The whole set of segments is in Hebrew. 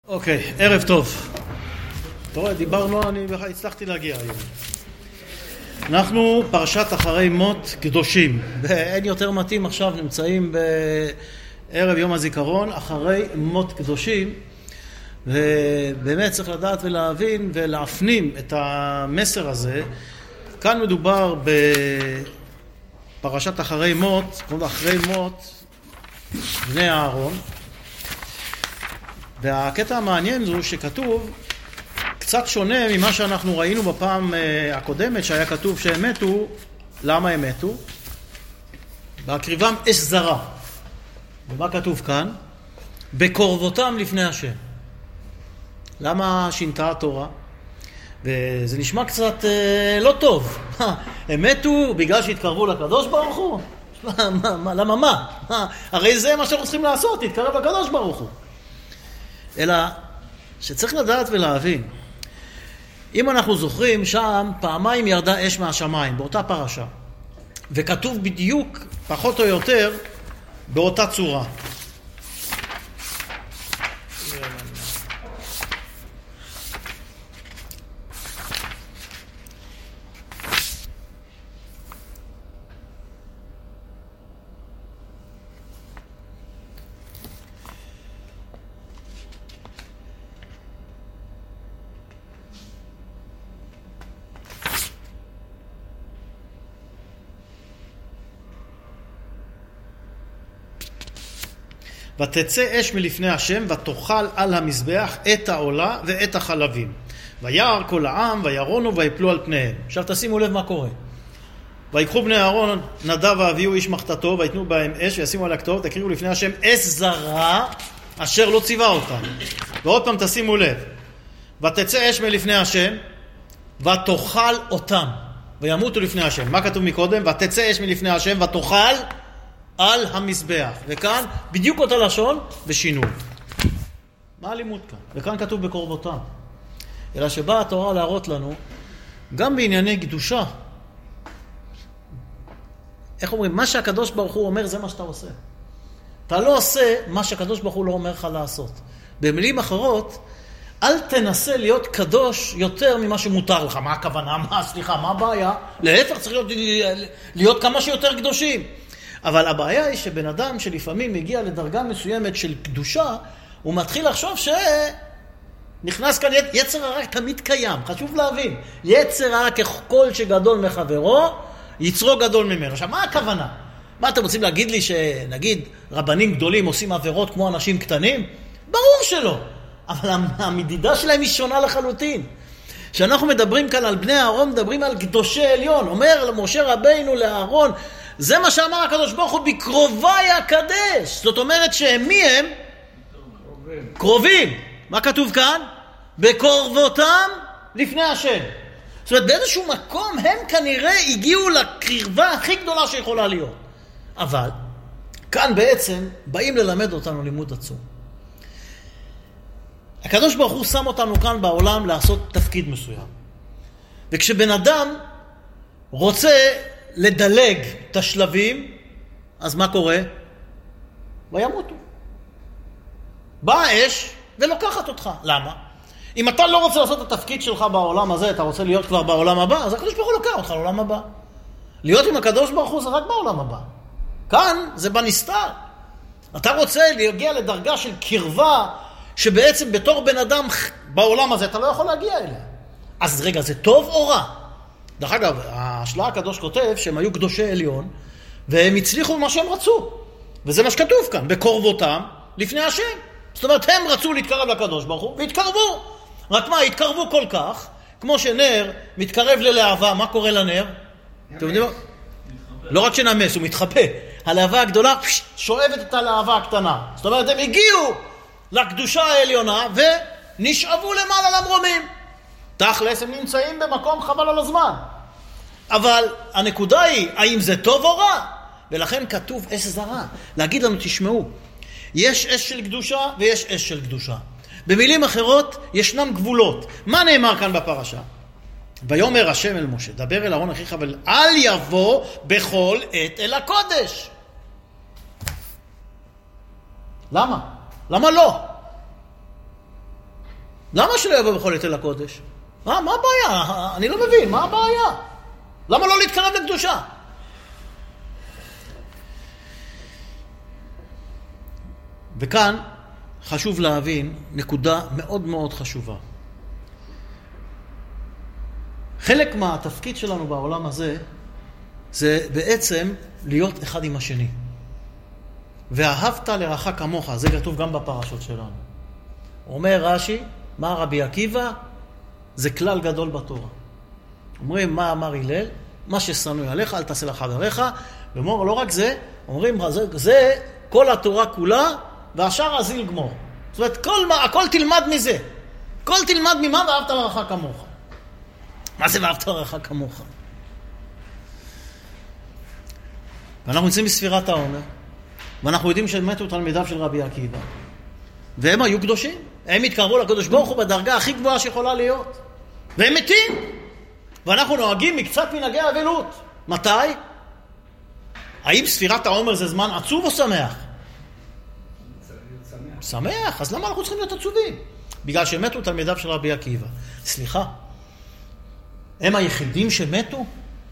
אוקיי, ערב טוב. אתה רואה, דיברנו, אני הצלחתי להגיע היום. אנחנו פרשת אחרי מות קדושים, ואין יותר מתאים עכשיו, נמצאים בערב יום הזיכרון, אחרי מות קדושים, ובאמת צריך לדעת ולהבין ולהפנים את המסר הזה. כאן מדובר בפרשת אחרי מות, אחרי מות בני אהרון, והקטע המעניין זו שכתוב קצת שונה ממה שאנחנו ראינו בפעם הקודמת, שהיה כתוב שהם מתו. למה הם מתו? בהקריבם אש זרה. ומה כתוב כאן? בקרבותם לפני השם. למה שינתה התורה? וזה נשמע קצת לא טוב. הם מתו בגלל שהתקרבו לקדוש ברוך הוא? למה מה? הרי זה מה שאנחנו צריכים לעשות, להתקרב לקדוש ברוך הוא. אלא שצריך לדעת ולהבין, אם אנחנו זוכרים, שם פעמיים ירדה אש מהשמיים, באותה פרשה. וכתוב בדיוק, פחות או יותר, באותה צורה. ותצא אש מלפני השם ותאכל על המזבח את העולה ואת החלבים. וירא כל העם וירונו ויפלו על פניהם. עכשיו תשימו לב מה קורה. ויקחו בני אהרון נדב ואביהו איש מחתתו ויתנו בהם אש וישימו על הכתוב תקריבו לפני השם אש זרה אשר לא ציווה אותם. ועוד פעם תשימו לב. ותצא אש מלפני השם ותאכל אותם וימותו לפני השם. מה כתוב מקודם? ותצא אש מלפני השם ותאכל על המזבח. וכאן בדיוק אותה לשון ושינו. מה הלימוד כאן? וכאן כתוב בקרבותם. אלא שבאה התורה להראות לנו גם בענייני קדושה. איך אומרים? מה שהקדוש ברוך הוא אומר זה מה שאתה עושה. אתה לא עושה מה שהקדוש ברוך הוא לא אומר לך לעשות. במילים אחרות, אל תנסה להיות קדוש יותר ממה שמותר לך. מה הכוונה? מה הבעיה? להפך, צריך להיות כמה שיותר קדושים. אבל הבעיה היא שבן אדם שלפעמים מגיע לדרגה מסוימת של קדושה, הוא מתחיל לחשוב שנכנס כאן יצר הרע תמיד קיים. חשוב להבין, יצר הרע ככל שגדול מחברו, יצרו גדול ממנו. עכשיו, מה הכוונה? מה אתם רוצים להגיד לי שנגיד רבנים גדולים עושים עבירות כמו אנשים קטנים? ברור שלא. אבל המדידה שלהם היא שונה לחלוטין. כשאנחנו מדברים כאן על בני אהרון, מדברים על קדושי עליון. אומר משה רבינו לאהרון, זה מה שאמר הקדוש ברוך הוא, בקרובי הקדש. זאת אומרת שהם מי הם? קרובים. מה כתוב כאן? בקרבותם לפני השם. זאת אומרת, באיזשהו מקום הם כנראה הגיעו לקרבה הכי גדולה שיכולה להיות. אבל כאן בעצם באים ללמד אותנו לימוד עצום. הקדוש ברוך הוא שם אותנו כאן בעולם לעשות תפקיד מסוים. וכשבן אדם רוצה לדלג את השלבים, אז מה קורה? וימותו. באה אש ולוקחת אותך. למה? אם אתה לא רוצה לעשות את התפקיד שלך בעולם הזה, אתה רוצה להיות כבר בעולם הבא, אז הקדוש ברוך הוא לוקח אותך לעולם הבא. להיות עם הקדוש ברוך הוא זה רק בעולם הבא. כאן זה בנסתר. אתה רוצה להגיע לדרגה של קרבה, שבעצם בתור בן אדם בעולם הזה אתה לא יכול להגיע אליה. אז רגע, זה טוב או רע? דרך אגב, השלה הקדוש כותב שהם היו קדושי עליון, והם הצליחו במה שהם רצו. וזה מה שכתוב כאן, בקרבותם לפני השם. זאת אומרת, הם רצו להתקרב לקדוש ברוך הוא, והתקרבו. רק מה, התקרבו כל כך, כמו שנר מתקרב ללהבה, מה קורה לנר? אתם יודעים מה? לא רק שנמס, הוא מתחבא. הלהבה הגדולה שואבת את הלהבה הקטנה. זאת אומרת, הם הגיעו לקדושה העליונה, ונשאבו למעלה למרומים. תכלס הם נמצאים במקום חבל על הזמן. אבל הנקודה היא, האם זה טוב או רע? ולכן כתוב אש זרה. להגיד לנו, תשמעו, יש אש של קדושה ויש אש של קדושה. במילים אחרות, ישנם גבולות. מה נאמר כאן בפרשה? ויאמר השם אל משה, דבר אל אהרון אחיך ואל יבוא בכל עת אל הקודש. למה? למה לא? למה שלא יבוא בכל עת אל הקודש? מה הבעיה? אני לא מבין, מה הבעיה? למה לא להתקרב לקדושה? וכאן חשוב להבין נקודה מאוד מאוד חשובה. חלק מהתפקיד שלנו בעולם הזה זה בעצם להיות אחד עם השני. ואהבת לרעך כמוך, זה כתוב גם בפרשות שלנו. אומר רש"י, מה רבי עקיבא? זה כלל גדול בתורה. אומרים, מה אמר הלל? מה ששנוא עליך, אל תעשה לחבריך. ואומר, לא רק זה, אומרים, זה כל התורה כולה, והשאר הזיל גמור. זאת אומרת, הכל תלמד מזה. הכל תלמד ממה ואהבת לרעך כמוך. מה זה ואהבת לרעך כמוך? ואנחנו נמצאים בספירת העומר, ואנחנו יודעים שמתו תלמידיו של רבי עקיבא. והם היו קדושים. הם התקרבו לקדוש ברוך הוא בדרגה הכי גבוהה שיכולה להיות. והם מתים. ואנחנו נוהגים מקצת מנהגי האבלות. מתי? האם ספירת העומר זה זמן עצוב או שמח? שמח. אז למה אנחנו צריכים להיות עצובים? בגלל שמתו תלמידיו של רבי עקיבא. סליחה. הם היחידים שמתו?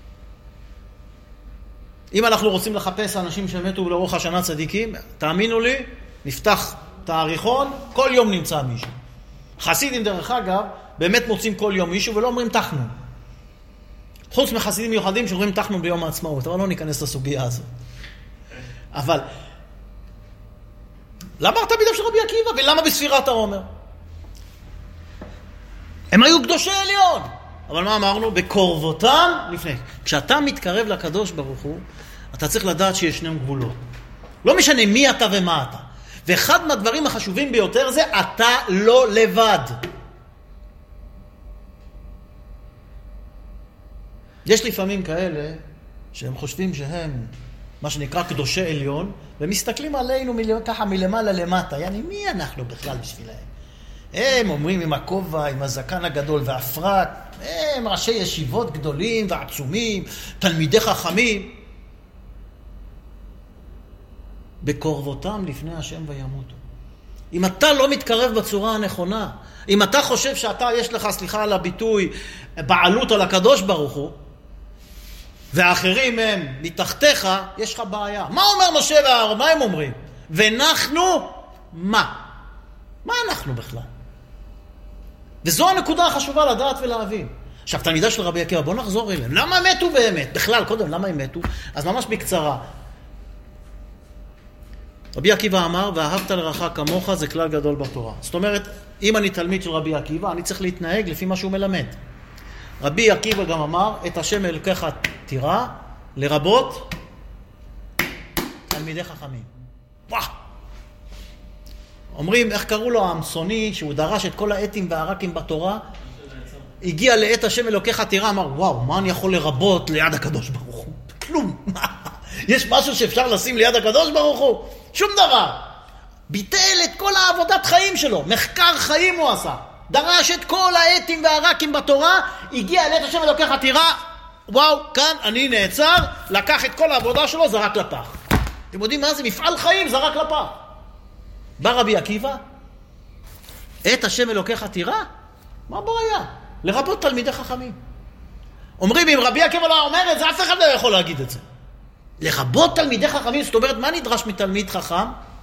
אם אנחנו רוצים לחפש אנשים שמתו לאורך השנה צדיקים, תאמינו לי, נפתח תאריכון, כל יום נמצא מישהו. חסידים דרך אגב, באמת מוצאים כל יום מישהו ולא אומרים תחנו. חוץ מחסידים מיוחדים שאומרים תחנו ביום העצמאות, אבל לא ניכנס לסוגיה הזאת. אבל, למה תלמידיו של רבי עקיבא ולמה בספירת העומר? הם היו קדושי עליון. אבל מה אמרנו? בקרבותם לפני. כשאתה מתקרב לקדוש ברוך הוא, אתה צריך לדעת שישנם גבולות. לא משנה מי אתה ומה אתה. ואחד מהדברים החשובים ביותר זה, אתה לא לבד. יש לפעמים כאלה שהם חושבים שהם מה שנקרא קדושי עליון, ומסתכלים עלינו ככה מלמעלה למטה. יעני, מי אנחנו בכלל בשבילהם? הם אומרים עם הכובע, עם הזקן הגדול והפרט, הם ראשי ישיבות גדולים ועצומים, תלמידי חכמים. בקרבותם לפני השם וימותו. אם אתה לא מתקרב בצורה הנכונה, אם אתה חושב שאתה יש לך, סליחה על הביטוי, בעלות על הקדוש ברוך הוא, והאחרים הם מתחתיך, יש לך בעיה. מה אומר משה ואהרון? מה הם אומרים? ואנחנו מה? מה אנחנו בכלל? וזו הנקודה החשובה לדעת ולהבין. עכשיו, תלמידה של רבי עקיבא, בוא נחזור אליהם. למה מתו באמת? בכלל, קודם, למה הם מתו? אז ממש בקצרה. רבי עקיבא אמר, ואהבת לרעך כמוך זה כלל גדול בתורה. זאת אומרת, אם אני תלמיד של רבי עקיבא, אני צריך להתנהג לפי מה שהוא מלמד. רבי עקיבא גם אמר, את השם אלוקיך תירא, לרבות תלמידי חכמים. וואו! אומרים, איך קראו לו האמסוני, שהוא דרש את כל האתים והרקים בתורה, הגיע לעת השם אלוקיך תירא, אמר, וואו, מה אני יכול לרבות ליד הקדוש ברוך הוא? כלום. יש משהו שאפשר לשים ליד הקדוש ברוך הוא? שום דבר. ביטל את כל העבודת חיים שלו, מחקר חיים הוא עשה. דרש את כל האתים והרקים בתורה, הגיע לעת השם אלוקיך תירא, וואו, כאן אני נעצר, לקח את כל העבודה שלו, זרק לפח. אתם יודעים מה זה? מפעל חיים, זרק לפח. בא רבי עקיבא, את השם אלוקיך תירא? מה הבעיה? לרבות תלמידי חכמים. אומרים, אם רבי עקיבא לא אומר את זה, אף אחד לא יכול להגיד את זה. לרבות תלמידי חכמים, זאת אומרת, מה נדרש מתלמיד חכם?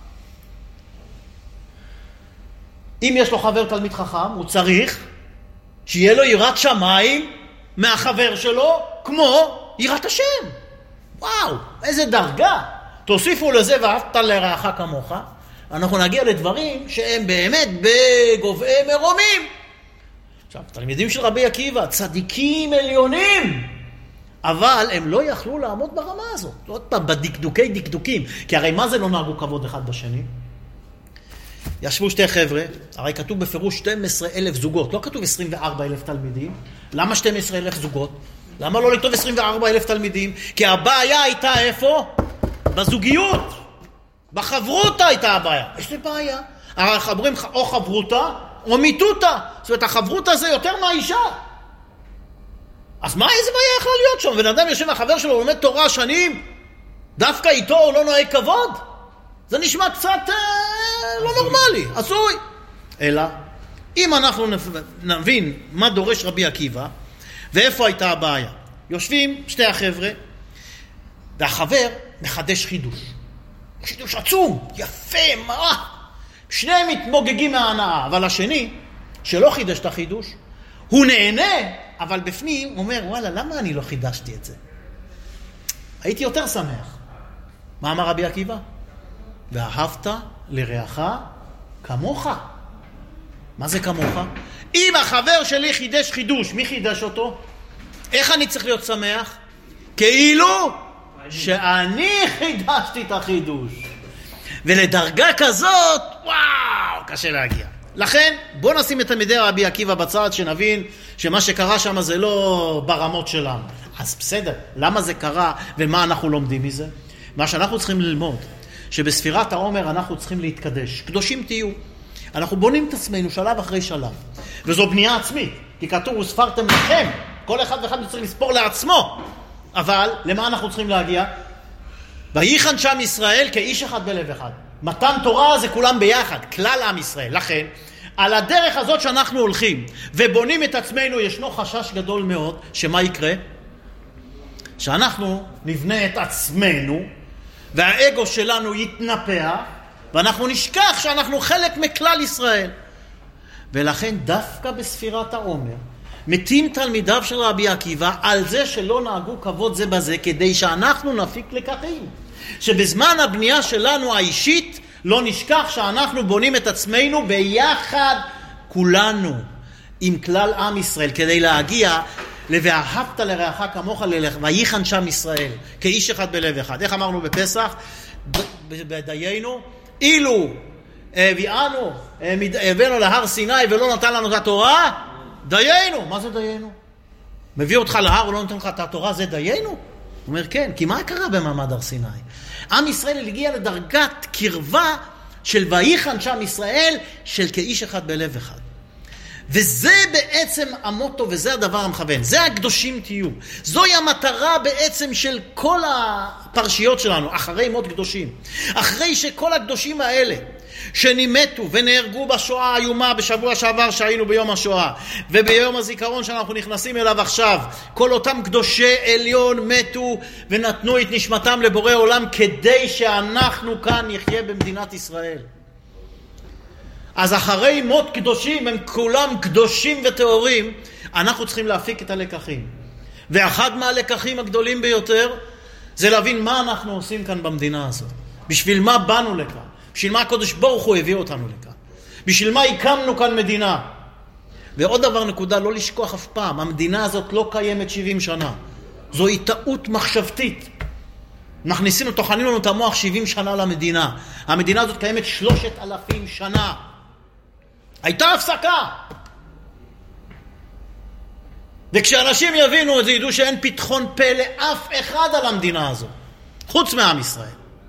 אם יש לו חבר תלמיד חכם, הוא צריך שיהיה לו יראת שמיים מהחבר שלו, כמו יראת השם. וואו, איזה דרגה. תוסיפו לזה ואהבת לרעך כמוך. אנחנו נגיע לדברים שהם באמת בגובהי מרומים. עכשיו, תלמידים של רבי עקיבא, צדיקים עליונים, אבל הם לא יכלו לעמוד ברמה הזאת. עוד פעם, בדקדוקי דקדוקים. כי הרי מה זה לא נהגו כבוד אחד בשני? ישבו שתי חבר'ה, הרי כתוב בפירוש 12,000 זוגות, לא כתוב 24,000 תלמידים. למה 12,000 זוגות? למה לא לכתוב 24,000 תלמידים? כי הבעיה הייתה איפה? בזוגיות. בחברותה הייתה הבעיה. יש לי בעיה. הרי אומרים או חברותה או מיתותה. זאת אומרת, החברותה זה יותר מהאישה. אז מה, איזה בעיה יכלה להיות שם? בן אדם יושב מהחבר שלו, הוא לומד תורה שנים, דווקא איתו הוא לא נוהג כבוד? זה נשמע קצת לא נורמלי, עשוי. אלא, אם אנחנו נבין מה דורש רבי עקיבא, ואיפה הייתה הבעיה. יושבים שתי החבר'ה, והחבר מחדש חידוש. חידוש עצום, יפה, מה? שניהם מתמוגגים מההנאה, אבל השני, שלא חידש את החידוש, הוא נהנה, אבל בפנים הוא אומר, וואלה, למה אני לא חידשתי את זה? הייתי יותר שמח. מה אמר רבי עקיבא? ואהבת לרעך כמוך. מה זה כמוך? אם החבר שלי חידש חידוש, מי חידש אותו? איך אני צריך להיות שמח? כאילו שאני חידשתי את החידוש. ולדרגה כזאת, וואו, קשה להגיע. לכן, בוא נשים את תלמידי רבי עקיבא בצד, שנבין שמה שקרה שם זה לא ברמות שלנו. אז בסדר, למה זה קרה ומה אנחנו לומדים מזה? מה שאנחנו צריכים ללמוד, שבספירת העומר אנחנו צריכים להתקדש. קדושים תהיו. אנחנו בונים את עצמנו שלב אחרי שלב. וזו בנייה עצמית, כי כתוב, וספרתם לכם. כל אחד ואחד צריך לספור לעצמו. אבל למה אנחנו צריכים להגיע? ויחן שם ישראל כאיש אחד בלב אחד. מתן תורה זה כולם ביחד, כלל עם ישראל. לכן, על הדרך הזאת שאנחנו הולכים ובונים את עצמנו, ישנו חשש גדול מאוד, שמה יקרה? שאנחנו נבנה את עצמנו, והאגו שלנו יתנפח, ואנחנו נשכח שאנחנו חלק מכלל ישראל. ולכן דווקא בספירת העומר, מתים תלמידיו של רבי עקיבא על זה שלא נהגו כבוד זה בזה, כדי שאנחנו נפיק לקחים. שבזמן הבנייה שלנו האישית, לא נשכח שאנחנו בונים את עצמנו ביחד כולנו, עם כלל עם ישראל, כדי להגיע ל"ואהבת לרעך כמוך" ויחן שם ישראל, כאיש אחד בלב אחד. איך אמרנו בפסח? בדיינו, אילו הבאנו להר סיני ולא נתן לנו את התורה, דיינו. מה זה דיינו? מביא אותך להר ולא נותן לך את התורה, זה דיינו? הוא אומר כן, כי מה קרה במעמד הר סיני? עם ישראל הגיע לדרגת קרבה של ויחן שם ישראל, של כאיש אחד בלב אחד. וזה בעצם המוטו, וזה הדבר המכוון. זה הקדושים תהיו. זוהי המטרה בעצם של כל הפרשיות שלנו, אחרי מות קדושים. אחרי שכל הקדושים האלה, שנמתו ונהרגו בשואה האיומה בשבוע שעבר שהיינו ביום השואה, וביום הזיכרון שאנחנו נכנסים אליו עכשיו, כל אותם קדושי עליון מתו ונתנו את נשמתם לבורא עולם, כדי שאנחנו כאן נחיה במדינת ישראל. אז אחרי מות קדושים, הם כולם קדושים וטהורים, אנחנו צריכים להפיק את הלקחים. ואחד מהלקחים הגדולים ביותר, זה להבין מה אנחנו עושים כאן במדינה הזאת. בשביל מה באנו לכאן? בשביל מה הקדוש ברוך הוא הביא אותנו לכאן? בשביל מה הקמנו כאן מדינה? ועוד דבר נקודה, לא לשכוח אף פעם, המדינה הזאת לא קיימת 70 שנה. זוהי טעות מחשבתית. מכניסינו, תוכנינו לנו את המוח 70 שנה למדינה. המדינה הזאת קיימת 3,000 שנה. הייתה הפסקה. וכשאנשים יבינו את זה, ידעו שאין פתחון פה לאף אחד על המדינה הזאת, חוץ מעם ישראל.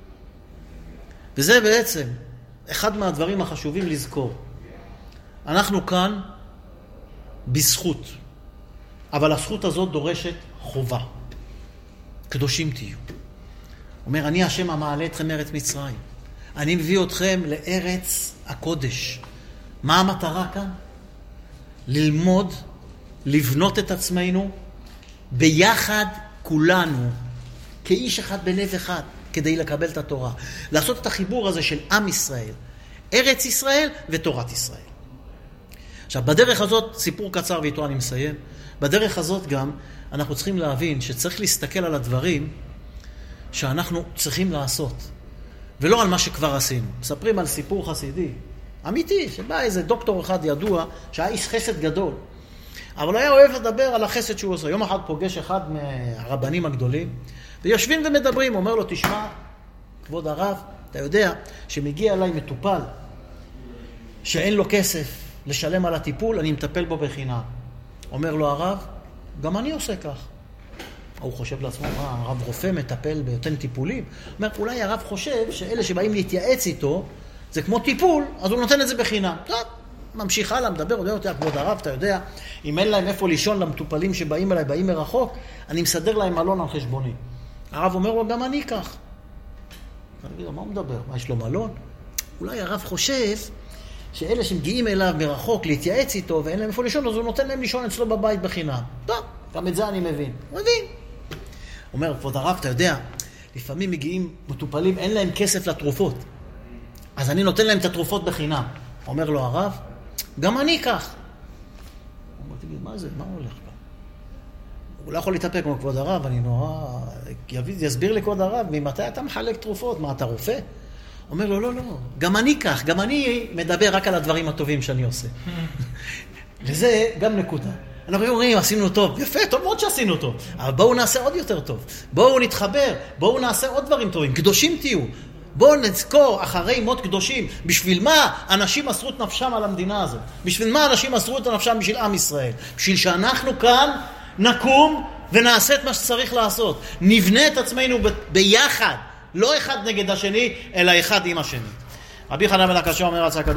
וזה בעצם אחד מהדברים החשובים לזכור. אנחנו כאן בזכות, אבל הזכות הזאת דורשת חובה. קדושים תהיו. אומר, אני השם המעלה אתכם מארץ מצרים. אני מביא אתכם לארץ הקודש. מה המטרה כאן? ללמוד, לבנות את עצמנו ביחד כולנו, כאיש אחד בלב אחד, כדי לקבל את התורה. לעשות את החיבור הזה של עם ישראל, ארץ ישראל ותורת ישראל. עכשיו, בדרך הזאת, סיפור קצר ואיתו אני מסיים, בדרך הזאת גם אנחנו צריכים להבין שצריך להסתכל על הדברים שאנחנו צריכים לעשות, ולא על מה שכבר עשינו. מספרים על סיפור חסידי, אמיתי, שבא איזה דוקטור אחד ידוע, שהיה איש חסד גדול, אבל היה אוהב לדבר על החסד שהוא עושה. יום אחד פוגש אחד מהרבנים הגדולים, ויושבים ומדברים, אומר לו, תשמע, כבוד הרב, אתה יודע שמגיע אליי מטופל, שאין לו כסף לשלם על הטיפול, אני מטפל בו בחינם. אומר לו הרב, גם אני עושה כך. הוא חושב לעצמו, הרב רופא מטפל ביותר טיפולים. אומר, אולי הרב חושב שאלה שבאים להתייעץ איתו, זה כמו טיפול, אז הוא נותן את זה בחינם. טוב, ממשיך הלאה, מדבר, אומר אותי, כבוד הרב, אתה יודע, אם אין להם איפה לישון למטופלים שבאים אליי, באים מרחוק, אני מסדר להם מלון על חשבוני. הרב אומר לו, גם אני כך. אני אגיד לו, מה הוא מדבר? מה, יש לו מלון? אולי הרב חושב שאלה שמגיעים אליו מרחוק להתייעץ איתו ואין להם איפה לישון, אז הוא נותן להם לישון אצלו בבית בחינם. טוב, גם את זה אני מבין. מבין. אומר, כבוד הרב, אתה יודע, לפעמים מגיעים מטופלים, אין להם כסף לתרופות. אז אני נותן להם את התרופות בחינם. אומר לו הרב, גם אני כך. הוא אומר, תגיד, מה זה? מה הולך פה? הוא לא יכול להתאפק, כמו כבוד הרב, אני נורא... יסביר לי כבוד הרב, ממתי אתה מחלק תרופות? מה, אתה רופא? אומר לו, לא, לא, גם אני כך, גם אני מדבר רק על הדברים הטובים שאני עושה. וזה גם נקודה. אנחנו אומרים, עשינו טוב, יפה, טוב מאוד שעשינו טוב, אבל בואו נעשה עוד יותר טוב, בואו נתחבר, בואו נעשה עוד דברים טובים, קדושים תהיו, בואו נזכור אחרי מות קדושים, בשביל מה אנשים מסרו את נפשם על המדינה הזאת, בשביל מה אנשים מסרו את נפשם בשביל עם ישראל, בשביל שאנחנו כאן נקום ונעשה את מה שצריך לעשות, נבנה את עצמנו ביחד, לא אחד נגד השני, אלא אחד עם השני. רבי חנן בן עקשיא אומר,